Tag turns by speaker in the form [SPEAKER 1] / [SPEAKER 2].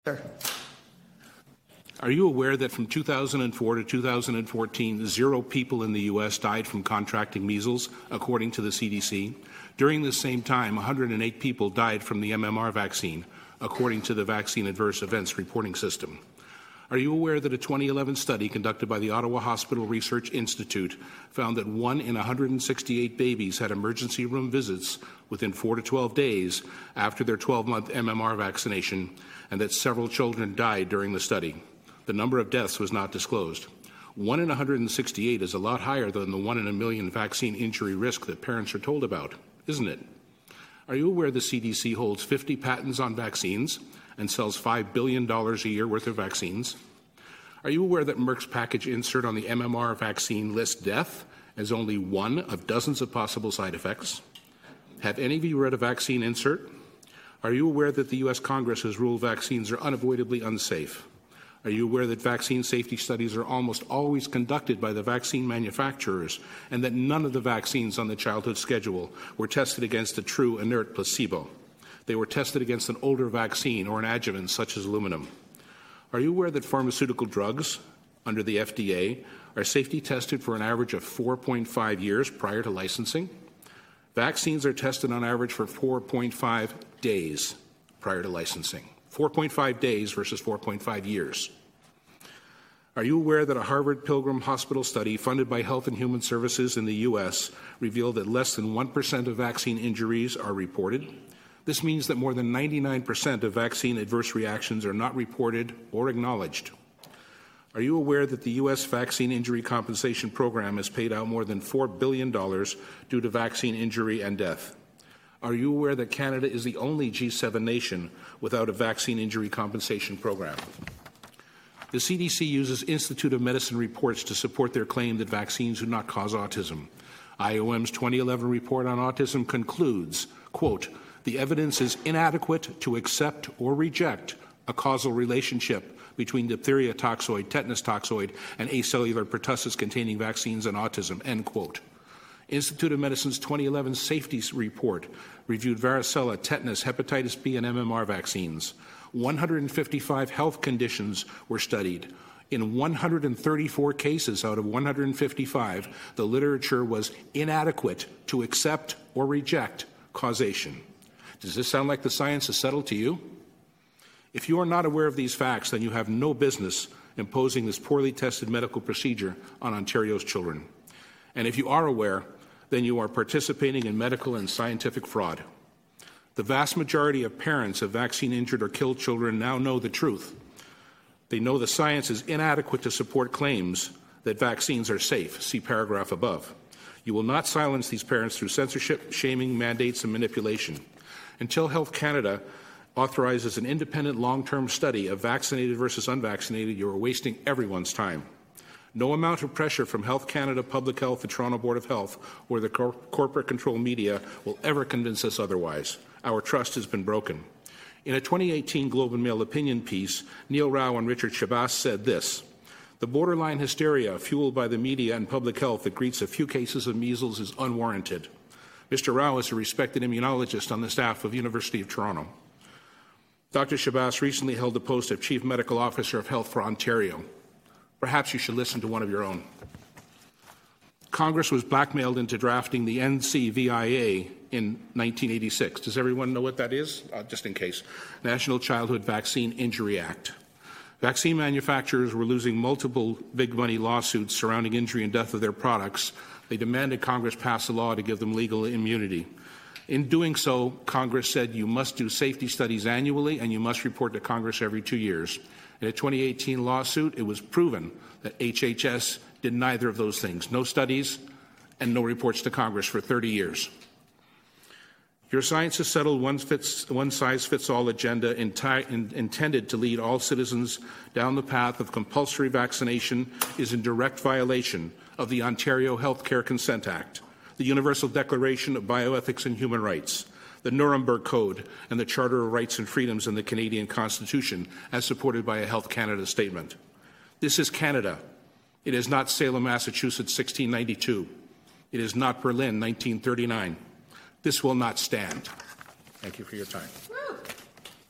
[SPEAKER 1] Sir.
[SPEAKER 2] Are you aware that from 2004 to 2014, 0 people in the U.S. died from contracting measles, according to the CDC? During the same time, 108 people died from the MMR vaccine, according to the Vaccine Adverse Events Reporting System. Are you aware that a 2011 study conducted by the Ottawa Hospital Research Institute found that 1 in 168 babies had emergency room visits within 4 to 12 days after their 12-month MMR vaccination, and that several children died during the study? The number of deaths was not disclosed. 1 in 168 is a lot higher than the 1 in a million vaccine injury risk that parents are told about, isn't it? Are you aware the CDC holds 50 patents on vaccines and sells $5 billion a year worth of vaccines? Are you aware that Merck's package insert on the MMR vaccine lists death as only one of dozens of possible side effects? Have any of you read a vaccine insert? Are you aware that the U.S. Congress has ruled vaccines are unavoidably unsafe? Are you aware that vaccine safety studies are almost always conducted by the vaccine manufacturers, and that none of the vaccines on the childhood schedule were tested against a true inert placebo? They were tested against an older vaccine or an adjuvant such as aluminum. Are you aware that pharmaceutical drugs under the FDA are safety tested for an average of 4.5 years prior to licensing? Vaccines are tested on average for 4.5 days prior to licensing. 4.5 days versus 4.5 years. Are you aware that a Harvard Pilgrim Hospital study funded by Health and Human Services in the U.S. revealed that less than 1% of vaccine injuries are reported? This means that more than 99% of vaccine adverse reactions are not reported or acknowledged. Are you aware that the U.S. Vaccine Injury Compensation Program has paid out more than $4 billion due to vaccine injury and death? Are you aware that Canada is the only G7 nation without a vaccine injury compensation program? The CDC uses Institute of Medicine reports to support their claim that vaccines do not cause autism. IOM's 2011 report on autism concludes, quote, "The evidence is inadequate to accept or reject a causal relationship between diphtheria toxoid, tetanus toxoid, and acellular pertussis-containing vaccines and autism," end quote. Institute of Medicine's 2011 safety report reviewed varicella, tetanus, hepatitis B, and MMR vaccines. 155 health conditions were studied. In 134 cases out of 155, the literature was inadequate to accept or reject causation. Does this sound like the science is settled to you? If you are not aware of these facts, then you have no business imposing this poorly tested medical procedure on Ontario's children. And if you are aware, then you are participating in medical and scientific fraud. The vast majority of parents of vaccine-injured or killed children now know the truth. They know the science is inadequate to support claims that vaccines are safe. See paragraph above. You will not silence these parents through censorship, shaming, mandates, and manipulation. Until Health Canada authorizes an independent long-term study of vaccinated versus unvaccinated, you are wasting everyone's time. No amount of pressure from Health Canada, Public Health, the Toronto Board of Health, or the corporate control media will ever convince us otherwise. Our trust has been broken. In a 2018 Globe and Mail opinion piece, Neil Rao and Richard Shabazz said this: "The borderline hysteria fueled by the media and public health that greets a few cases of measles is unwarranted." Mr. Rao is a respected immunologist on the staff of University of Toronto. Dr. Shabazz recently held the post of Chief Medical Officer of Health for Ontario. Perhaps you should listen to one of your own. Congress was blackmailed into drafting the NCVIA in 1986. Does everyone know what that is? Just in case. National Childhood Vaccine Injury Act. Vaccine manufacturers were losing multiple big money lawsuits surrounding injury and death of their products. They demanded Congress pass a law to give them legal immunity. In doing so, Congress said you must do safety studies annually and you must report to Congress every 2 years. In a 2018 lawsuit, it was proven that HHS did neither of those things. No studies and no reports to Congress for 30 years. Your science has settled one-size-fits-all agenda intended to lead all citizens down the path of compulsory vaccination is in direct violation of the Ontario Healthcare Consent Act, the Universal Declaration of Bioethics and Human Rights, the Nuremberg Code, and the Charter of Rights and Freedoms in the Canadian Constitution, as supported by a Health Canada statement. This is Canada. It is not Salem, Massachusetts, 1692. It is not Berlin, 1939. This will not stand. Thank you for your time.